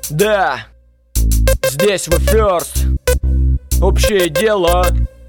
Да, здесь вы first. Общее дело.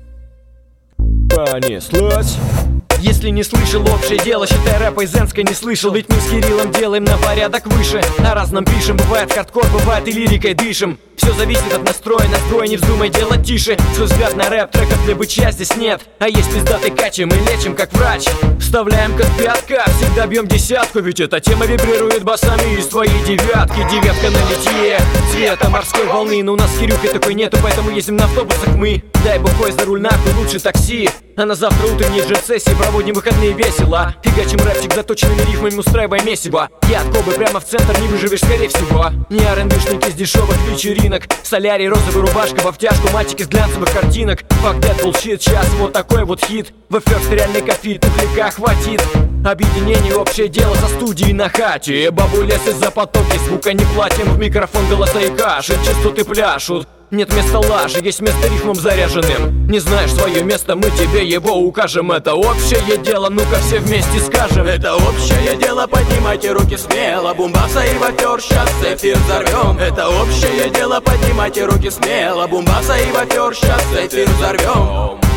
Понеслось. Если не слышал общее дело, считай, рэпа из Энска не слышал. Ведь мы с Кириллом делаем на порядок выше. О разном пишем, бывает хардкор, бывает и лирикой дышим. Все зависит от настроя, настрой не вздумай делать тише. Свой взгляд на рэп, треков для бычья здесь нет. А есть пиздатый качи, мы лечим как врач. Вставляем как пятка, всегда бьем десятку. Ведь эта тема вибрирует басами из твоей девятки. Девятка на литье, цвета морской волны. Но у нас с Кирюхой такой нету, поэтому ездим на автобусах мы. Дай бухой за руль нахуй, лучше такси. А на завтра утренней джет-сессии проводим выходные весело. Фигачим рэпчик заточенными рифмами, устраивая месиво. Я от Кобы прямо в центр, не выживешь скорее всего. Не R&B-шники с дешевых вечеринок. Солярий, розовая рубашка, в обтяжку, мальчики с глянцевых картинок. Fuck that bullshit, сейчас вот такой вот хит. В first реальный кофе, тухляка хватит. Объединение, общее дело за студией на хате. Бабулес из-за потоки, звука не платим. В микрофон голоса и каши, частоты пляшут. Нет места лажи, есть место рифмом заряженным. Не знаешь свое место, мы тебе его укажем. Это общее дело, ну-ка все вместе скажем. Это общее дело, поднимайте руки смело. Бумбаса и вафер, сейчас эфир взорвем. Это общее дело, поднимайте руки смело. Бумбаса и вафер, сейчас эфир взорвем.